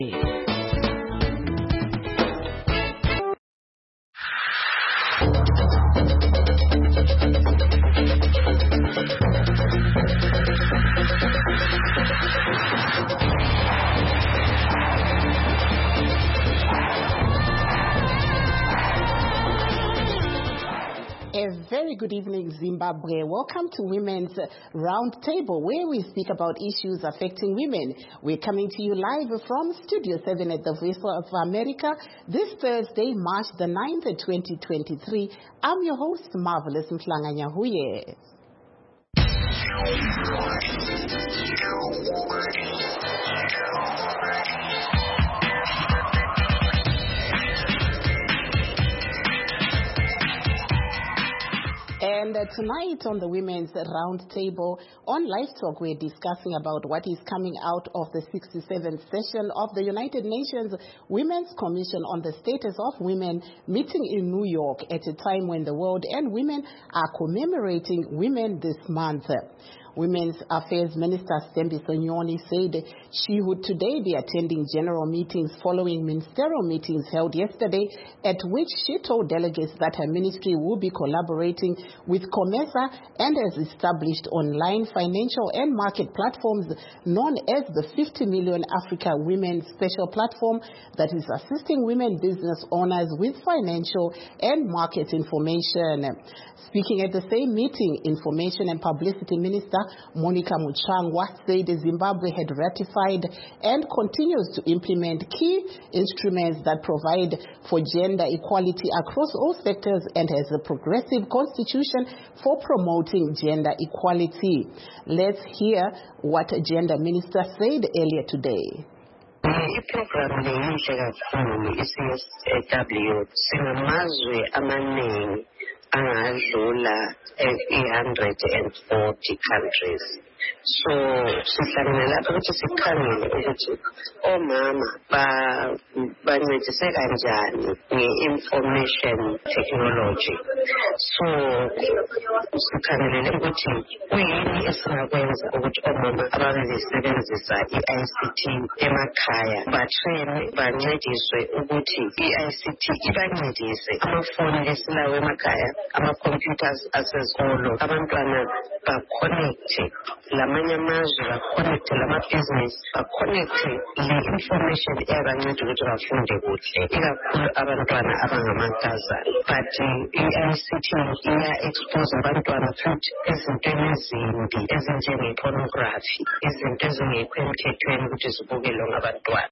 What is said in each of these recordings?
A very good evening, Zimbabwe. Welcome to Women's Roundtable, where we speak about issues affecting women. We're coming to you live from Studio 7 at the Voice of America this Thursday, March the 9th, 2023. I'm your host, Marvelous Mhlanga-Nyahuye. And tonight on the Women's Roundtable on Live Talk, we're discussing about what is coming out of the 67th session of the United Nations Women's Commission on the Status of Women meeting in New York at a time when the world and women are commemorating women this month. Women's Affairs Minister Sthembiso Nyoni said she would today be attending general meetings following ministerial meetings held yesterday, at which she told delegates that her ministry will be collaborating with COMESA and has established online financial and market platforms known as the 50 Million Africa Women Special Platform that is assisting women business owners with financial and market information. Speaking at the same meeting, Information and Publicity Minister Monica Muchangwa said Zimbabwe had ratified and continues to implement key instruments that provide for gender equality across all sectors and has a progressive constitution for promoting gender equality. Let's hear what Gender Minister said earlier today. Iprogramu leyinhle kakhulu i-CSW sinamazwe amaningi angadlula 140 countries. So sihlangene lapho ukuthi sikhangele ukuthi omama bancediseka kanjani nge-information technology. So sikhangelele ukuthi kuyini esingakwenza ukuthi omama ababesebenzisa i-ICT emakhaya batrainwe bancediswe ukuthi i-ICT ibancedise amafoni esilawo emakhaya, ama-computers asezikolo, abantwana ba-connecte lamanye amazwe, ba-connecte lama-business, ba-connecte le-information eyabanceda ukuthi bafunde kuhle, ikakhulu abantwana abangamankazana. But i-ICT iya-expose abantwana futhi ezintweni ezimbi ezinjenge-pornography, izinto ezingekho emthethweni ukuthi zibukelwe ngabantwana.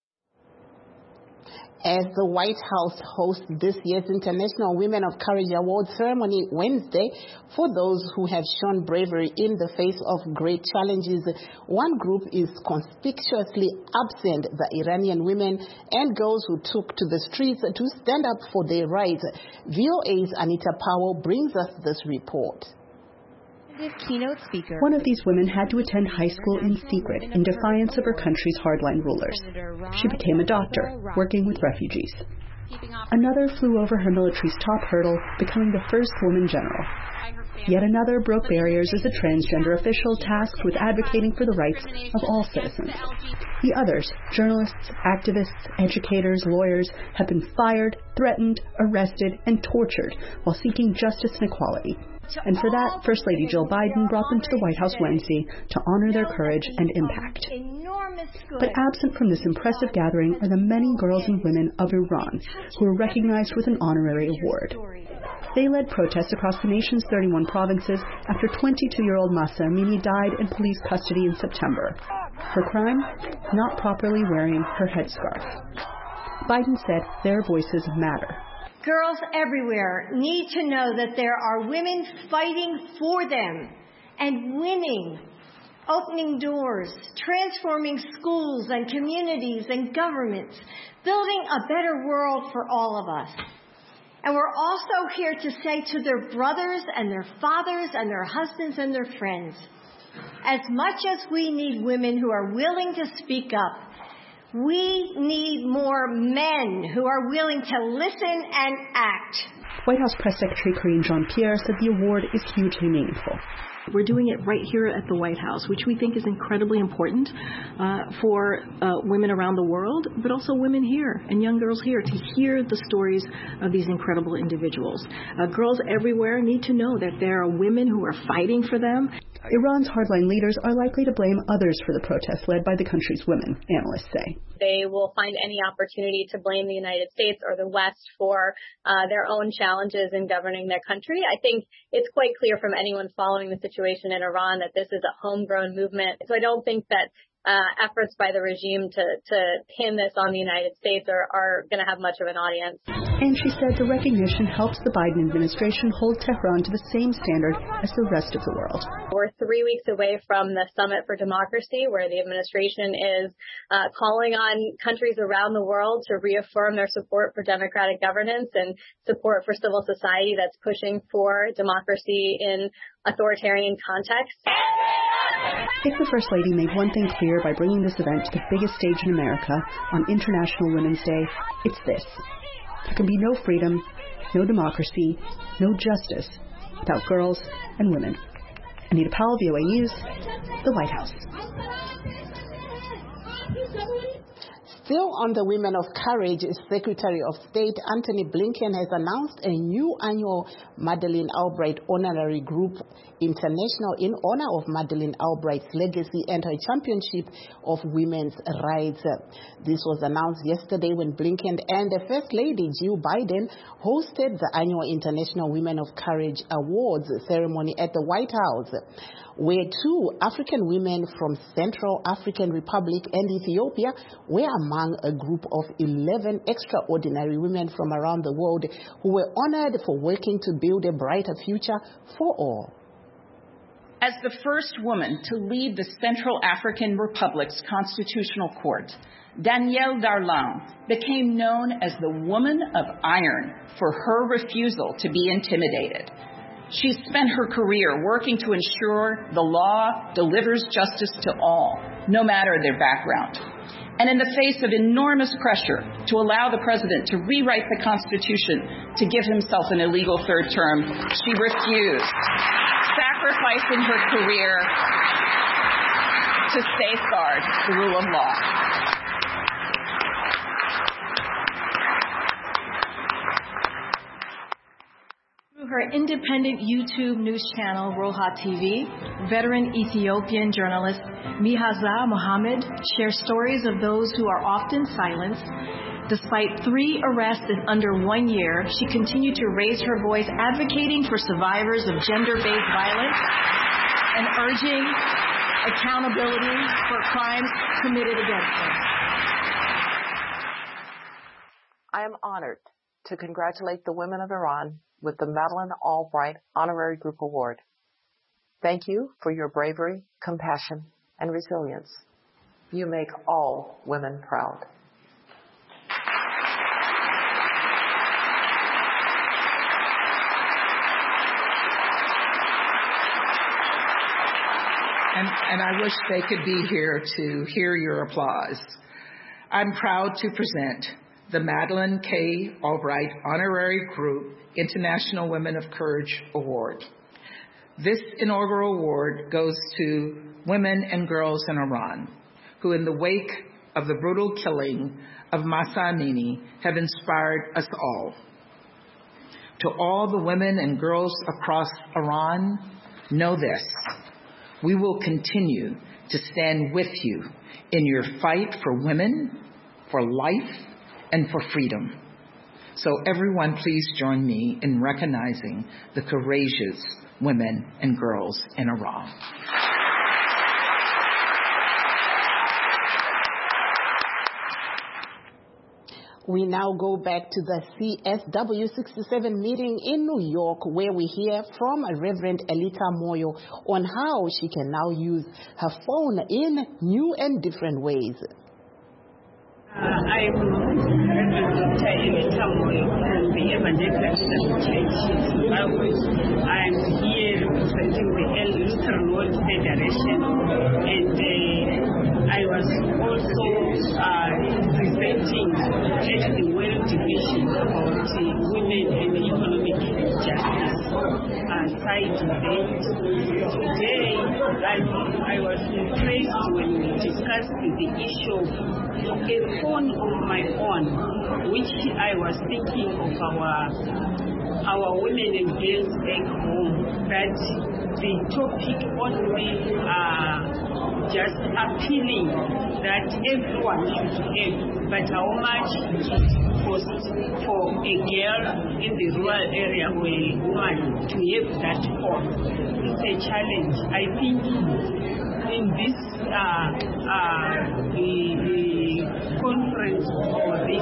As the White House hosts this year's International Women of Courage Award ceremony Wednesday for those who have shown bravery in the face of great challenges, one group is conspicuously absent: the Iranian women and girls who took to the streets to stand up for their rights. VOA's Anita Powell brings us this report. Keynote speaker. One of these women had to attend high school in secret in defiance of her country's hardline rulers. She became a doctor, working with refugees. Another flew over her military's top hurdle, becoming the first woman general. Yet another broke barriers as a transgender official tasked with advocating for the rights of all citizens. The others, journalists, activists, educators, lawyers, have been fired, threatened, arrested, and tortured while seeking justice and equality. And for that, First Lady Jill Biden brought them to the White House Wednesday to honor their courage and impact. But absent from this impressive gathering are the many girls and women of Iran who were recognized with an honorary award. They led protests across the nation's 31 provinces after 22-year-old Mahsa Amini died in police custody in September. Her crime? Not properly wearing her headscarf. Biden said their voices matter. Girls everywhere need to know that there are women fighting for them and winning, opening doors, transforming schools and communities and governments, building a better world for all of us. And we're also here to say to their brothers and their fathers and their husbands and their friends, as much as we need women who are willing to speak up, we need more men who are willing to listen and act. White House Press Secretary Karine Jean-Pierre said the award is hugely meaningful. We're doing it right here at the White House, which we think is incredibly important for women around the world, but also women here and young girls here to hear the stories of these incredible individuals. Girls everywhere need to know that there are women who are fighting for them. Iran's hardline leaders are likely to blame others for the protests led by the country's women, analysts say. They will find any opportunity to blame the United States or the West for their own challenges in governing their country. I think it's quite clear from anyone following the situation in Iran that this is a homegrown movement. So I don't think that efforts by the regime to pin this on the United States are going to have much of an audience. And she said the recognition helps the Biden administration hold Tehran to the same standard as the rest of the world. We're 3 weeks away from the Summit for Democracy, where the administration is calling on countries around the world to reaffirm their support for democratic governance and support for civil society that's pushing for democracy in authoritarian contexts. If the First Lady made one thing clear by bringing this event to the biggest stage in America on International Women's Day, it's this. There can be no freedom, no democracy, no justice without girls and women. Anita Powell, VOA News, the White House. Still on the Women of Courage, Secretary of State Antony Blinken has announced a new annual Madeleine Albright Honorary Group International in honor of Madeleine Albright's legacy and her championship of women's rights. This was announced yesterday when Blinken and the First Lady Jill Biden hosted the annual International Women of Courage Awards ceremony at the White House, where 2 African women from Central African Republic and Ethiopia were among a group of 11 extraordinary women from around the world who were honored for working to build a brighter future for all. As the first woman to lead the Central African Republic's Constitutional Court, Danielle Darlan became known as the Woman of Iron for her refusal to be intimidated. She spent her career working to ensure the law delivers justice to all, no matter their background. And in the face of enormous pressure to allow the president to rewrite the Constitution to give himself an illegal third term, she refused, sacrificing her career to safeguard the rule of law. Her independent YouTube news channel, Roha TV, veteran Ethiopian journalist Mihaza Mohammed shares stories of those who are often silenced. Despite 3 arrests in under 1 year, she continued to raise her voice advocating for survivors of gender-based violence and urging accountability for crimes committed against them. I am honored to congratulate the women of Iran with the Madeleine Albright Honorary Group Award. Thank you for your bravery, compassion, and resilience. You make all women proud. And I wish they could be here to hear your applause. I'm proud to present the Madeleine K. Albright Honorary Group International Women of Courage Award. This inaugural award goes to women and girls in Iran who, in the wake of the brutal killing of Mahsa Amini, have inspired us all. To all the women and girls across Iran, know this: we will continue to stand with you in your fight for women, for life, and for freedom. So everyone, please join me in recognizing the courageous women and girls in Iran. We now go back to the CSW 67 meeting in New York, where we hear from Reverend Elita Moyo on how she can now use her phone in new and different ways. I'm Reverend Dr. Elita Moyo from the Evangelical Church in Zimbabwe. I'm here representing the Lutheran World Federation, and I was also presenting at the World Division about women and economic justice. side event. Today, I was impressed when we discussed the issue of a phone of my own, which I was thinking of our women and girls back home, that the topic only just appealing that everyone should have, but how much it costs for a girl in the rural area or a woman to have that phone. It's a challenge. I think in this the conference or this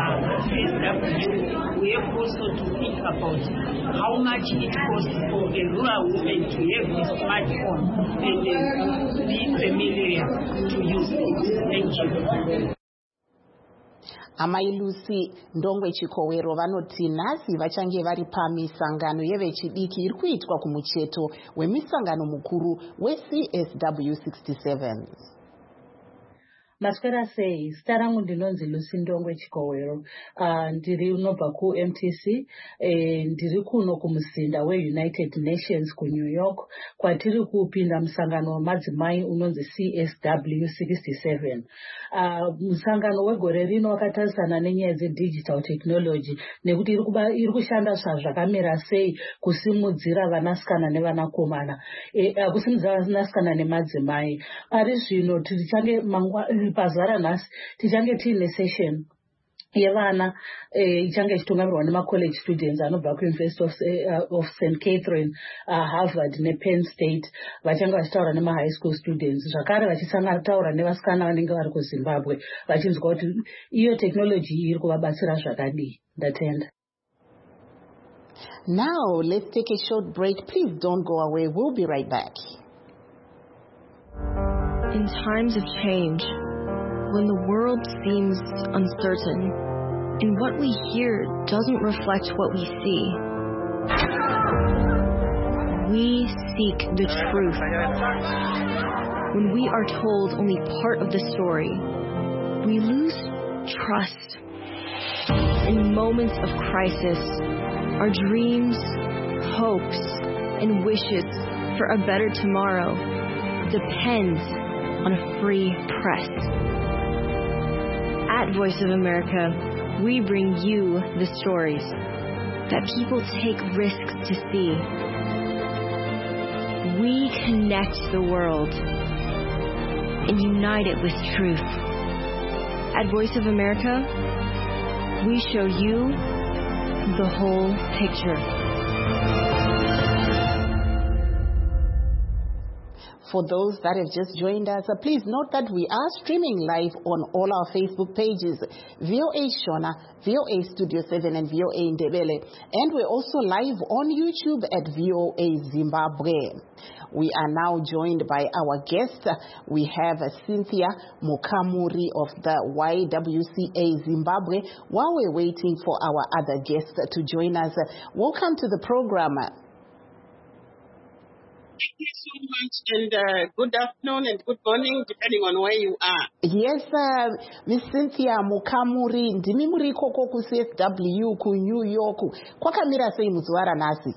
SW, we have also to think about how much it costs for a rural woman to have a smartphone and be familiar to use it. Thank you. Amai Lucy Ndongwe Chikowero vanoti nhasi vachange vari pamisangano yevechidiki iri kuitwa kumucheto wemisangano mukuru weCSW 67. Maswera sei, zita rangu ndinonzi Lucy Ndongwe Chikowero. Ndiri unobva kuMTC, ndiri kuno kumuzinda weUnited Nations kuNew York, kwatiri kupinda musangano wamadzimai unonzi CSW 67. Musangano wegore rino wakatarisana nenyaya dzedigital technology nekuti iri kushanda zvakamira sei kusimudzira vanasikana nevanakomana, kusimudzira vanasikana nemadzimai. Ari zvino tichange pazara nhasi tichange tiine session yevana ichange ichitungamirwa nemacollege students anobva kuUniversity of St. Catherine, Harvard nePenn State, vachange vachitaura nemahigh school students, zvakare vachitaura nevasikana vanenge vari kuZimbabwe vachinzwa kuti iyo technology iri kuvabatsira zvakadii. Ndatenda. Now let's take a short break. Please don't go away. We'll be right back. In times of change, when the world seems uncertain, and what we hear doesn't reflect what we see, we seek the truth. When we are told only part of the story, we lose trust. In moments of crisis, our dreams, hopes, and wishes for a better tomorrow depends on a free press. At Voice of America, we bring you the stories that people take risks to see. We connect the world and unite it with truth. At Voice of America, we show you the whole picture. For those that have just joined us, please note that we are streaming live on all our Facebook pages, VOA Shona, VOA Studio 7 and VOA Ndebele. And we're also live on YouTube at VOA Zimbabwe. We are now joined by our guest. We have Cynthia Mukamuri of the YWCA Zimbabwe. While we're waiting for our other guests to join us, welcome to the program. Thank you so much, and good afternoon and good morning, depending on where you are. Yes, Miss Cynthia Mukamuri, ndimi muri koko ku CSW ku New York. Kwakamira sei muzuva nasi?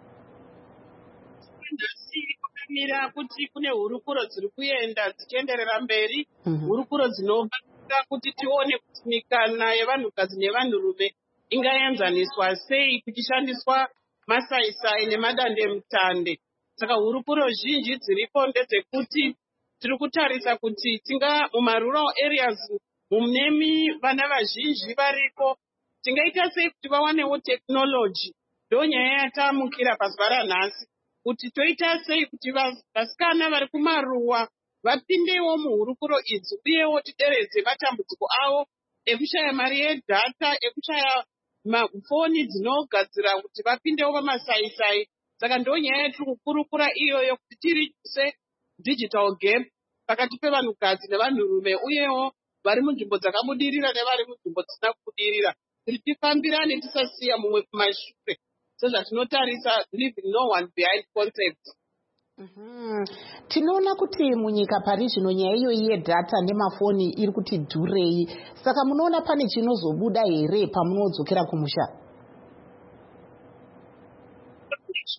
Kwakamira kuti kune hurukuro dziri kuenda dzichienderera mberi, hurukuro dzinobatsira kuti tione kuti mikana yevanhukadzi nevanhurume ingaenzaniswa sei kuchishandiswa masaisai nemadandemutande. Saka hurukuro zhinji dziripo ndedzekuti tiri kutarisa kuti tinga mumarural areas mune vana vazhinji variko tingaita sei kuti vawanewo technology. Ndonyaya yatamukira pazuva ranhasi kuti toita sei kuti vasikana vari kumaruwa vapindewo muhurukuro idzi uyewo tideredze matambudziko avo ekushaya mari yedhata, ekushaya mafoni dzinogadzira kuti vapindewo pamasaisai. Saka ndonyaya yatiri kukurukura iyoyo kuti tirise digital gap pakati pevanhukadzi nevanhurume uyewo vari munzvimbo dzakabudirira nevari munzvimbo dzisina kubudirira. Kuti tifambirane tisasiya mumwe kumashure sezvatinotarisa leaving no one behind concept. Tinoona kuti munyika pari zvino nyaya iyoyi yedhata nemafoni iri kuti dhurei. Saka munoona pane chinozobuda here pamunodzokera kumusha?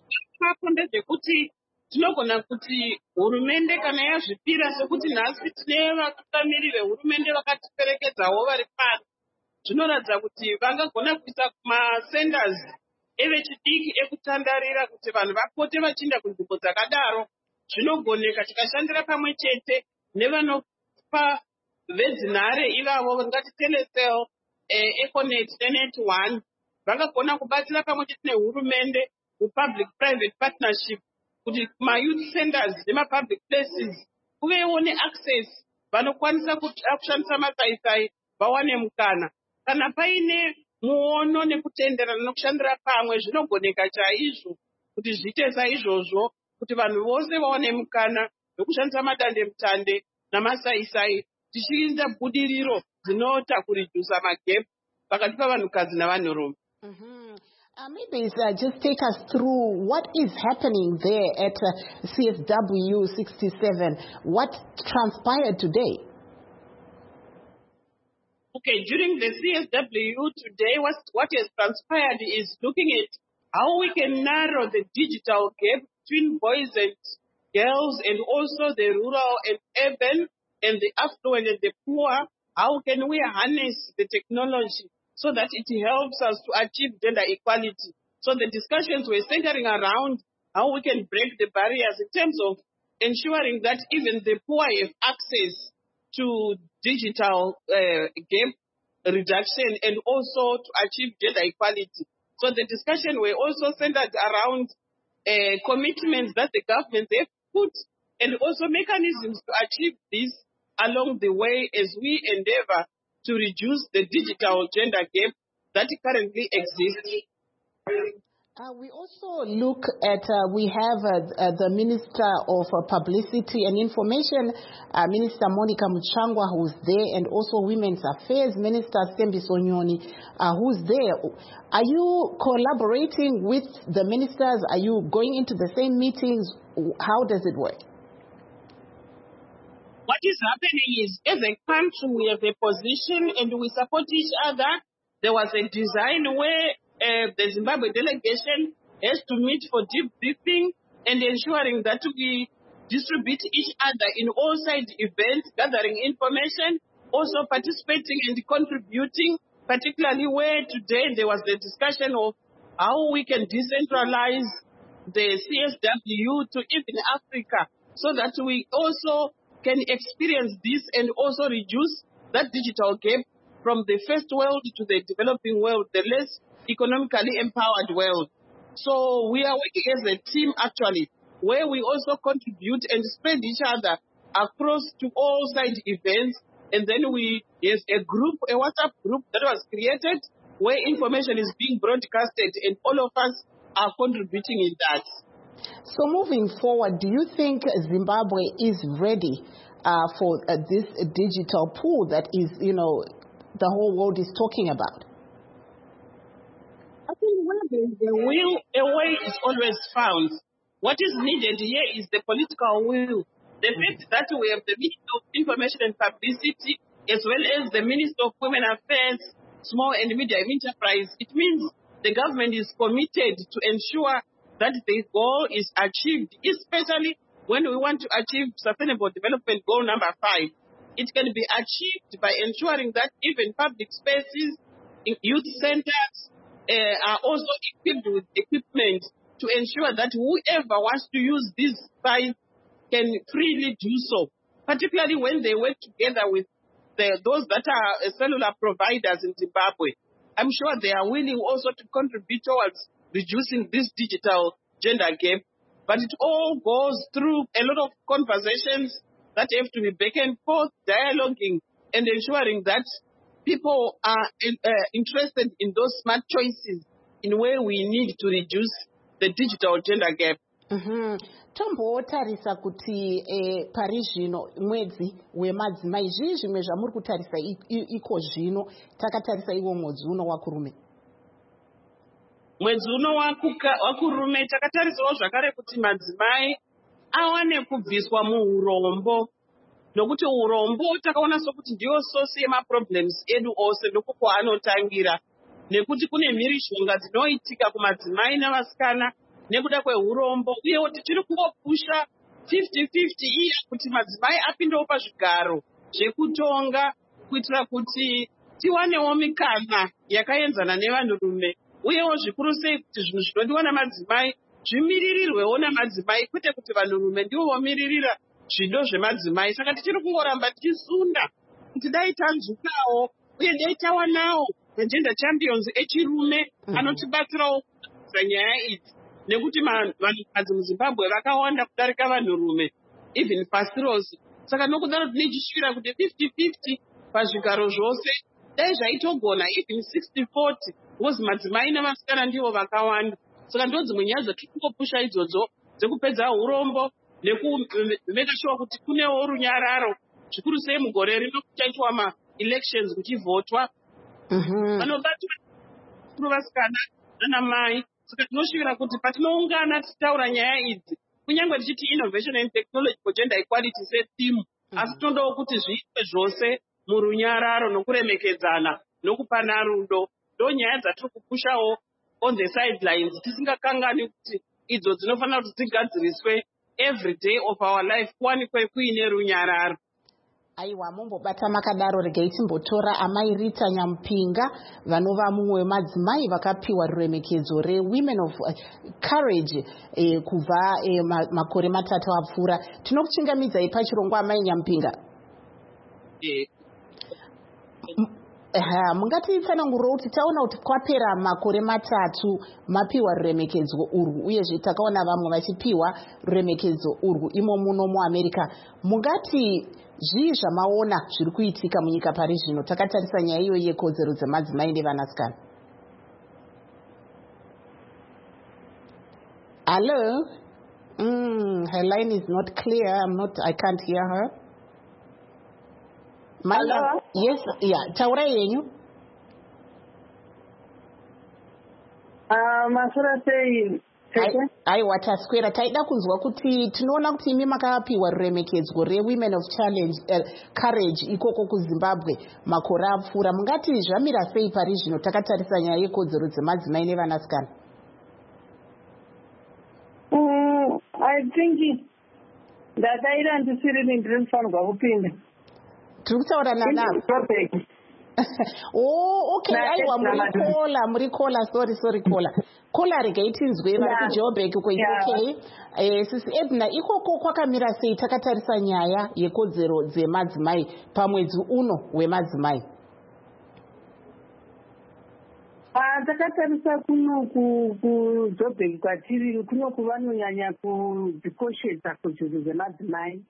ipapo ndezvekuti tinogona kuti hurumende kana yazvipira sekuti nhasi tine vatungamiri vehurumende vakatiperekedzawo vari pano, zvinoratidza kuti vangagona kuisa kumasenders evechidiki ekutandarira kuti vanhu vapote vachiinda kunzvimbo dzakadaro. Zvinogoneka tikashandira pamwe chete nevanopa vedzinhare ivavo ngati Telecel, Econet neNet 1 vangagona kubatsira pamwe chete nehurumende mupublic private partnership kuti kuma-youth centers nemapublic places kuvewo neaccess vanokwanisa kushandisa masaisai vawane mukana. Kana paine muono nekutenderana nokushandira pamwe zvinogoneka chaizvo kuti zviite saizvozvo kuti vanhu vose vawane mukana nokushandisa madandemutande namasaisai tichiinza budiriro dzinota kuridusa magap pakati pavanhukadzi navanhurume. Maybe just take us through what is happening there at CSW 67. What transpired today? Okay, during the CSW today, what has transpired is looking at how we can narrow the digital gap between boys and girls and also the rural and urban and the affluent and the poor. How can we harness the technology so that it helps us to achieve gender equality? So the discussions were centering around how we can break the barriers in terms of ensuring that even the poor have access to digital gap reduction and also to achieve gender equality. So the discussion were also centered around commitments that the government have put and also mechanisms to achieve this along the way as we endeavor to reduce the digital gender gap that currently exists. We also look at, we have the Minister of Publicity and Information, Minister Monica Muchangwa, who's there, and also Women's Affairs Minister Sembi Sonyoni, who's there. Are you collaborating with the ministers? Are you going into the same meetings? How does it work? What is happening is, as a country, we have a position and we support each other. There was a design where the Zimbabwe delegation has to meet for debriefing and ensuring that we distribute each other in all-side events, gathering information, also participating and contributing, particularly where today there was the discussion of how we can decentralize the CSW to even Africa so that we also can experience this and also reduce that digital gap from the first world to the developing world, the less economically empowered world. So we are working as a team actually, where we also contribute and spread each other across to all side events. And then we have a group, a WhatsApp group that was created where information is being broadcasted and all of us are contributing in that. So moving forward, do you think Zimbabwe is ready for this digital pool that is, the whole world is talking about? I think where there's a will, a way is always found. What is needed here is the political will. The fact that we have the Minister of Information and Publicity as well as the Minister of Women Affairs, Small and Medium Enterprise, it means the government is committed to ensure that the goal is achieved, especially when we want to achieve Sustainable Development Goal number 5. It can be achieved by ensuring that even public spaces, youth centers are also equipped with equipment to ensure that whoever wants to use this site can freely do so, particularly when they work together with those that are cellular providers in Zimbabwe. I'm sure they are willing also to contribute towards reducing this digital gender gap, but it all goes through a lot of conversations that have to be back and forth, dialoguing, and ensuring that people are interested in those smart choices in where we need to reduce the digital gender gap. Tombotarisa kuti pari zvino mwedzi wemadzimai zvii zvimwe zvamuri kutarisa iko zvino takatarisa iwo mwedzi uno wakurume? Mwedzi uno wakurume takatarisawo zvakare kuti madzimai awane kubviswa muurombo, nokuti urombo takaona sokuti ndiyo source yemaproblems edu ose ndokuko anotangira, nekuti kune mhirishonga dzinoitika kumadzimai navasikana nekuda kweurombo, uyewo tichiri kungopusha 50-50 iya kuti madzimai apindewo pazvigaro zvekutonga kuitira kuti tiwanewo mikana yakaenzana nevanhurume, uyewo zvikuru sei kuti zvinhu zvinodiwa namadzimai zvimiririrwewo namadzimai, kwete kuti vanhurume ndivo vomiririra zvido zvemadzimai. Saka tichiri kungoramba tichisunda kuti dai tanzwikawo uye dai tawanawo magender champions echirume anotibatsirawo nyaya idzi, nekuti vanhukadzi muZimbabwe vakawanda kudarika vanhurume even pasi rose. Saka nokudaro tinechisvira kuti 50-50 pazvigaro zvose dai zvaitogona even 60-40 because madzimai navasikana ndivo vakawanda. Saka ndo dzimwe nyaya dzatiri kungopusha idzodzo dzekupedza urombo nekumeka sure kuti kunewo runyararo, zvikuru sei mugore rino kuchaitwa ma-elections kuchivhotwa vanobatwa vasikana nanamai. Saka tinosvira kuti patinoungana tichitaura nyaya idzi, kunyange tichiti innovation and technology for gender equality setheme, asi tinodawo kuti zviitwe zvose murunyararo nokuremekedzana nokupana rudo. Ndo nyaya dzatiri kupushawo on the sidelines, tisingakangani kuti idzo dzinofanira kuti dzigadziriswe every day of our life, kuwanikwe kuine runyararo. Aiwa, mumbobata makadaro, regai timbotora amai Rita Nyampinga vanova mumwe wemadzimai vakapiwa ruremekedzo reWomen of Courage kubva makore 3 apfuura. Tinokuchingamidzai pachirongwa amai Nyampinga. Mungatitsanangurirawo kuti taona kuti kwapera makore 3 mapiwa ruremekedzo urwu, uyezve takaona vamwe vachipiwa ruremekedzo urwu imo muno muAmerica. Mungati zvii zvamaona zviri kuitika munyika pari zvino takatarisa nyaya iyo yekodzero dzemadzimai nevanasikana? Hello? Her line is not clear. I can't hear her. Hello? Yes, yeah. Taurai yenyu? Masura sei? Aiwa, taswera taida kunzwa kuti tinoona kuti imi makapiwa ruremekedzo reWomen of Courage ikoko kuZimbabwe makore apfuura. Mungati zvamira sei pari zvino takatarisa nyaya yekodzero dzemadzimai nevanasikana? I think ndakaira ndisiri ndinofanirwa kupinda. Tiri kutaura nana. Oh, okay. Aiwa, muri kola. Sorry, kola. Kola regai tinzwe vari kuJoburg uko UK. Sisi Edna, ikoko kwakamira sei takatarisa nyaya yekodzero dzemadzimai pamwedzi uno wemadzimai? Takatarisa kuno kuJoburg kwatiri kuno kuvanonyanya kudzikoshesa kodzero dzemadzimai.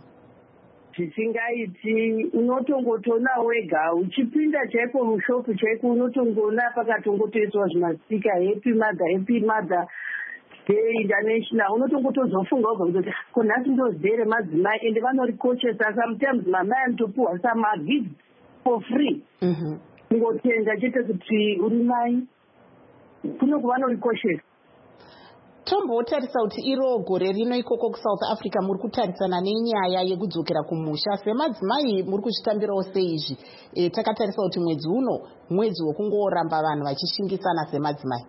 Zvisingaiti unotongotoona wega uchipinda chaipo mushopu chaiko unotongoona pakatongotoiswa zvimasika happy mother day international, unotongotozofunga wega kuti konhasi ndozidei remadzimai ende vanorikoshesa. Sometimes mamai anotopuhwa samagifts for free, kungotenda chete kuti uri mai, kuno kuvanorikoshesa. Tombotarisa kuti iro gore rino ikoko kuSouth Africa muri kutarisana nenyaya yekudzokera kumusha semadzimai muri kuzvitambirawo sei izvi? Takatarisa kuti mwedzi uno mwedzi wekungoramba vanhu vachishingisana semadzimai.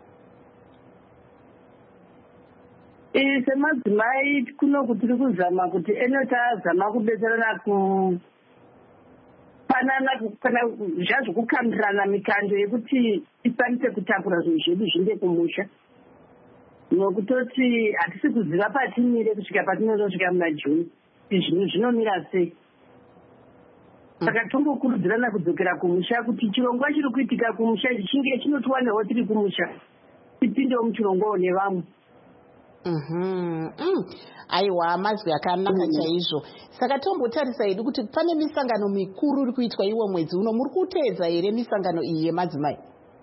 Semadzimai kuno kutiri kuzama kuti tazama kubetserana kupanana kana zvazvo kukambirana mikando yekuti tikwanise kutakura zvinhu zvedu zvinde kumusha. Nokutoti hatisi kuziva patimire kusvika patinozosvika muna June zvinhu zvinomira sei. Saka tombokurudzirana kudzokera kumusha kuti chirongwa chiri kuitika kumusha chinge chinotiwanewo tiri kumusha, tipindewo muchirongwawo nevamwe. Aiwa, mazwi akanaka chaizvo. Saka tombotarisa hedu kuti pane misangano mikuru iri kuitwa iwo mwedzi uno. Muri kuteedza here misangano iyi yemadzimai?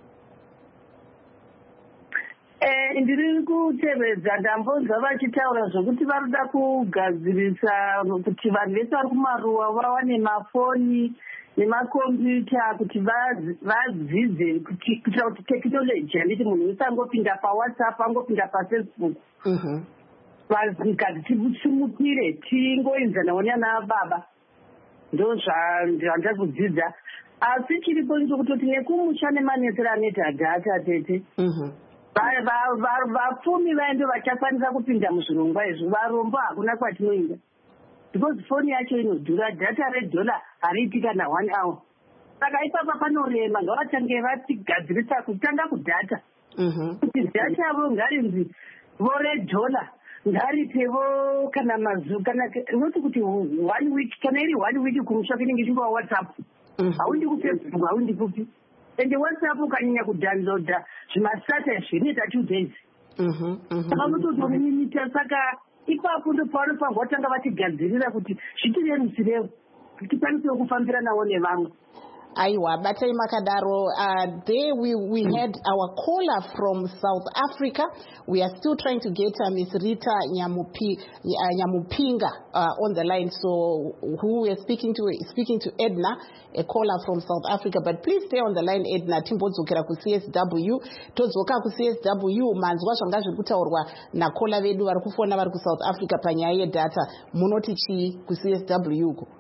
Ndiri kutevedza. Ndambonzwa vachitaura zvokuti varikuda kugadzirisa kuti vanhu vese vari kumaruwa vawane mafoni nemakombiyuta kuti vadzidze kuitira kuti tekinoloji handiti munhu wese angopinda paWhatsApp angopinda paFacebook. Vanhukadzi tisimukire tingoenzanawo nana baba, ndo zvandada kudzidza. Asi chiripo ndokutoti nekumusha nemanetsero anoita dhata tete vapfumi vaendo vachakwanisa kupinda muzvirongwa izvo. Varombo hakuna kwatinoenda because foni yacho inodhura. Dhata redhola hariiti kana 1 hour. Saka ipapa panorema, ngavatange vatigadzirisa kutanga kudhata kuti dhata yavo ngarinzi voredhola ngaripevo kana mazuva kana noti kuti 1 week kana iri 1 week kumusha kunenge chingwa WhatsApp. Haundi kufacebook, haundi kupi. Ende WhatsApp ukanyanya kudownloada zvimasata zvinoita 2 days. Saka unototominimita. Saka ipapo ndo pavanofamba vatanga vatigadzirira kuti zvitirerusirevo tikwanise kufambira navo nevamwe. Aiwa, batai makadaro. There we had our caller from South Africa. We are still trying to get Miss Rita Nyamupinga on the line. So who we are speaking to Edna, a caller from South Africa. But please stay on the line, Edna. Timbozokera ku CSW. Tozoka ku CSW manzwa zvanga zviri kutaurwa na caller vedu vari kufona vari ku South Africa panyaya yedata. Munoti chi ku CSW uko?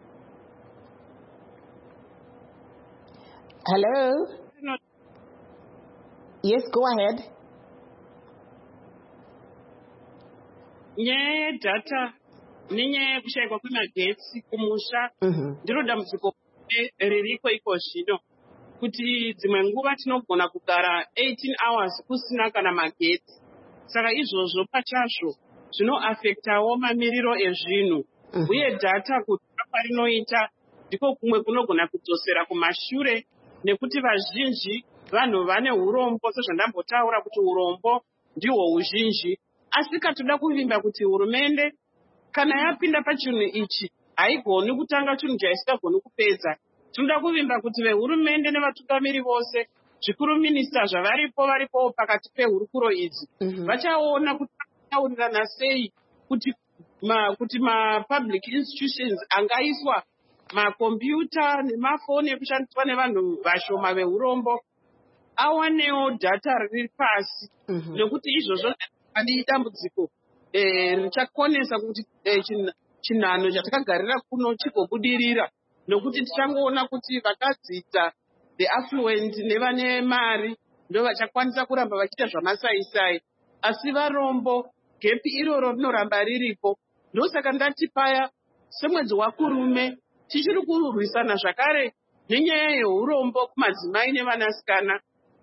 Hello? Yes, go ahead. Nyaya yedhata nenyaya yekushayikwa kwemagetsi kumusha ndiro dambudziko ririko iko zvino, kuti dzimwe nguva tinogona kugara 18 hours kusina kana magetsi. Saka izvozvo pachazvo zvinoafektawo mamiriro ezvinhu, uye dhata kuti parinoita ndiko kumwe kunogona kudzosera kumashure, nekuti vazhinji vanhu vane urombo, sezvandambotaura kuti urombo ndihwo uzhinji. Asi katoda kuvimba kuti hurumende kana yapinda pachinhu ichi haigoni kutanga chinhu chaisingagoni kupedza. Tinoda kuvimba kuti vehurumende nevatungamiri vose, zvikuru minista zvavaripo pakati pehurukuro idzi, vachaona kuti vanotaurirana sei kuti ma-public institutions angaiswa makombiyuta nemafoni ekushandiswa nevanhu vashoma vehurombo awanewo dhata riri pasi, nekuti izvozvo handi dambudziko richakonesa kuti chinhano chatakagarira kuno chigobudirira, nokuti tichangoona kuti vakadzidza the affluent nevane mari ndo vachakwanisa kuramba vachiita zvamasaisai, asi varombo gepi iroro rinoramba riripo. Ndosaka ndati paya semwedzi wakurume tichiri kurwisana zvakare nenyaya yeurombo kumadzimai nevanasikana,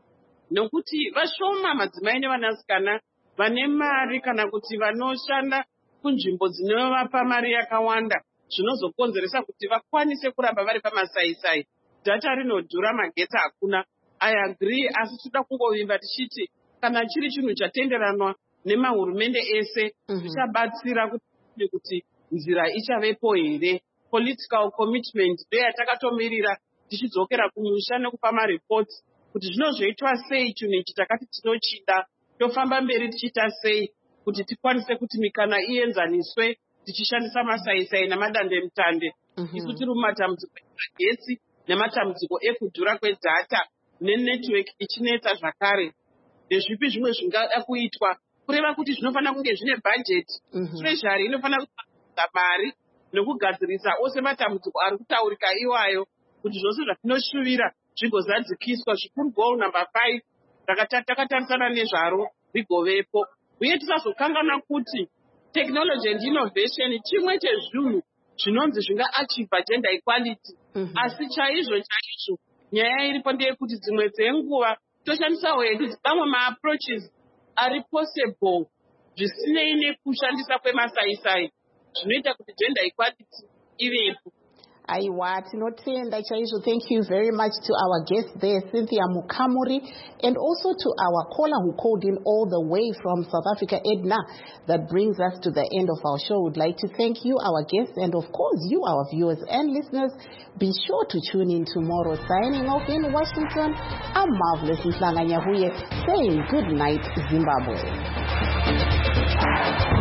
nokuti vashoma madzimai nevanasikana vane mari kana kuti vanoshanda kunzvimbo dzinovapa mari yakawanda, zvinozokonzeresa kuti vakwanise kuramba vari pamasaisai. Dhata rinodhura, magetsi hakuna. I agree, asi toda kungovimba tichiti kana chiri chinhu chatenderanwa nemahurumende ese zvichabatsira kuti nzira ichavepo here. Political commitment ndo yatakatomirira tichidzokera kumusha nekupa mareports kuti zvinozvoitwa sei chinhu ichi takati tinochida, tofamba mberi tichiita sei kuti tikwanise kuti mikana ienzaniswe tichishandisa masaisai namadandemutande. Isu tiri mumatambudziko emagetsi nematambudziko ekudhura kwedhata nenetwork ichinetsa zvakare. Ndezvipi zvimwe zvingada kuitwa? Kureva kuti zvinofanira kunge zvine budget. Treasury inofanira kutsvaka mari nokugadzirisa ose matambudziko ari kutaurika iwayo, kuti zvose zvatinoshuvira zvigozadzikiswa. Zvikuru goal number 5 takatarisana nezvaro rigovepo, uye tisazokangana kuti technology and innovation chimwe chezvinhu zvinonzi zvinga-achieve gender equality. Asi chaizvo nyaya iripo ndeyekuti dzimwe dzenguva toshandisawo hedu dzimwe ma-approaches ari possible zvisinei nekushandisa kwemasaisai, zvinoita kuti gender equality ivepo. Aiwa, tinotenda chaizvo. Thank you very much to our guest there, Cynthia Mukamuri, and also to our caller who called in all the way from South Africa, Edna. That brings us to the end of our show. We'd like to thank you, our guests, and of course you, our viewers and listeners. Be sure to tune in tomorrow. Signing off in Washington, I'm Marvelous Nhlanga Nyahuye saying good night, Zimbabwe.